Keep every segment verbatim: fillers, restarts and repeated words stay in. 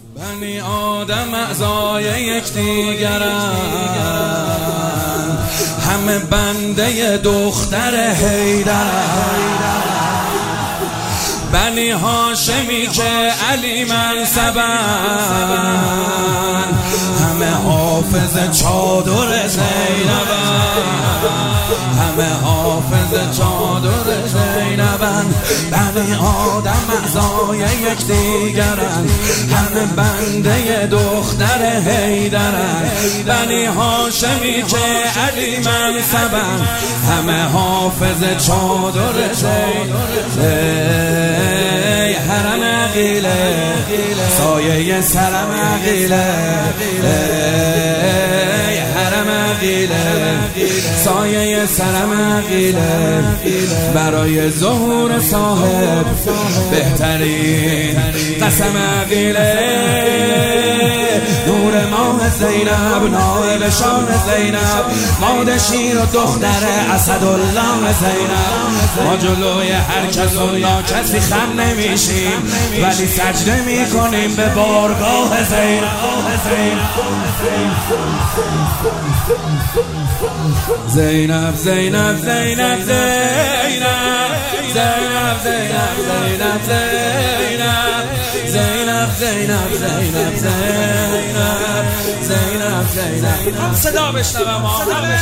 بنی آدم اعضای یکدیگرند، همه بنده دختر حیدرند. بنی هاشمی که علی منصبند، همه حافظ چادر زینبند، همه حافظ چادر زینبند. بنی آدم اعضای یکدیگرند، همه بنده دختر حیدرند. بنی هاشمی که علی منصبند، همه حافظ چادر زینبند. ای حرم عقیله سایه سرم عقیله، ای حرم عقیله سایه سرم عقیله. برای ظهور صاحب بهترین قسم عقیله. نور ماه زینب، نائل شان زینب، ماد شیر و دختر اسدالله زینب. ما جلوی هر کس و ناکسی خم نمیشیم، ولی سجده میکنیم به بارگاه زینب. زینب زینب زینب زینب زینب زینب زینب زینب زینب زینب زینب زینب. هم صدا بشنوم آقا.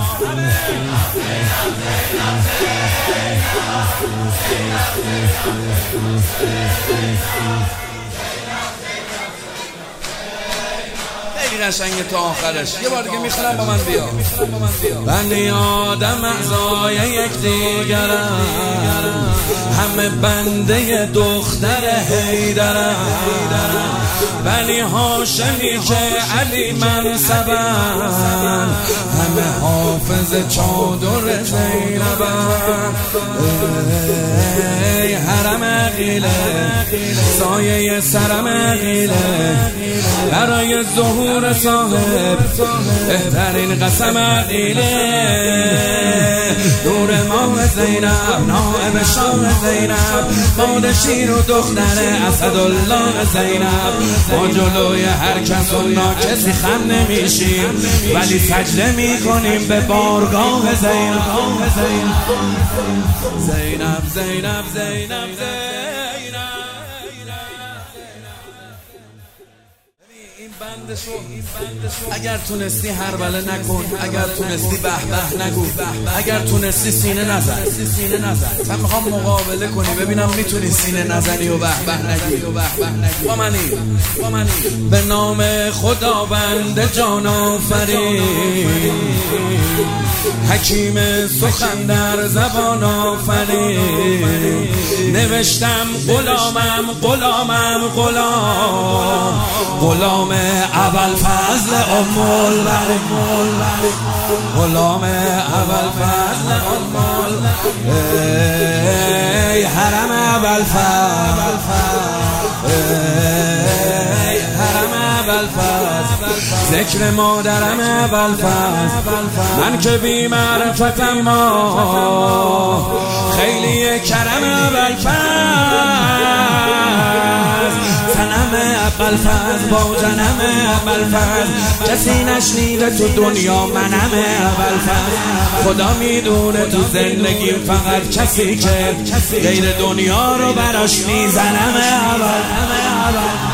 خیلی قشنگه تا آخرش. یه بار دیگه میخونم با من بیا. بنی آدم اعضای یکدیگرند، همه بنده دختر حیدرند. بنی هاشمی که علی منصبند، همه حافظ چادر زینبند. ای حرم عقیله سایه سرم عقیله. برای ظهور صاحب بهترین قسم عقیله. نور ماه زینب، نائب شان زینب، ماد شیر و دختر اسدالله زینب. ما جلوی هر کس و ناکسی خم نمیشیم، ولی سجده میکنیم به بارگاه زینب. زینب زینب زینب زینب. اگر تونستی هر بله نکن، اگر تونستی به به نگو، اگر تونستی سینه نزن. من میخوام مقابله کنی ببینم میتونی سینه نزنی و به به نگی. با منی با منی. به نام خدا بنده جان آفرین، حکیم سخن در زبان آفرین. نوشتم غلامم غلامم غلام، غلام ابوالفضل ام البنین، غلام ابوالفضل ام البنین. ای حرم ابوالفضل، ای حرم ابوالفضل، ذکر مادرم ابوالفضل. من که بی معرفتم ما خیلی کرم ابوالفضل. تنم ابوالفضل با جنم ابوالفضل، کسی نشنیده تو دنیا منم ابوالفضل. خدا میدونه تو زندگی فقط کسی که غیر دنیا رو براش میزنم ابوالفضل.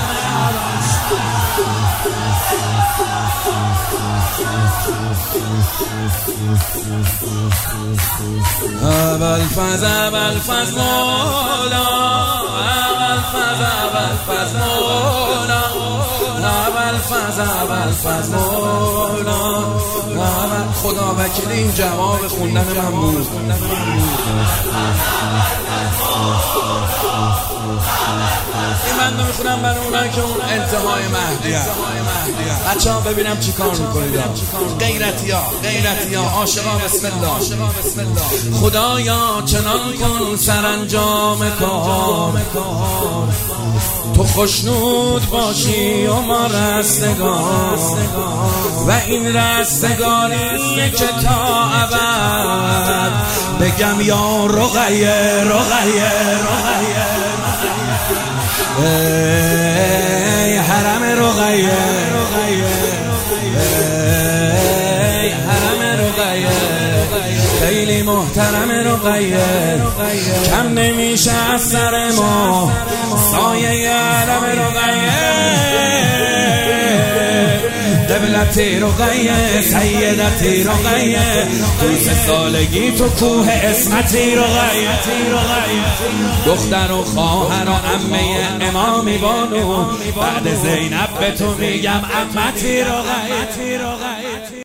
ابوالفضل ابوالفضل مولا، ابوالفضل ابوالفضل مولا، ابوالفضل ابوالفضل مولا. خدا وکیلی این جواب خوندن من بود. این من میخونم برای اونایی که اون انتهای مهدی هست. بچه ها ببینم چی کار میکنید. غیرتی ها غیرتی ها عاشقا بسم الله. خدایا چنان کن سرانجام کار، تو خوشنود باشی و ما رستگار. و این رستگاری که تا ابد بگم یا رقیه رقیه رقیه. ای حرم رقیه حرم رقیه خیلی محترم رقیه کم نمیشه از سر ما سایه علم رقیه دبلتی رقیه سیدتی رقیه تو سه سالگی تو کوه اسمتی رقیه دختر و خواهر و عمه امامی بانو بعد زینب به تو میگم عمتی رقیه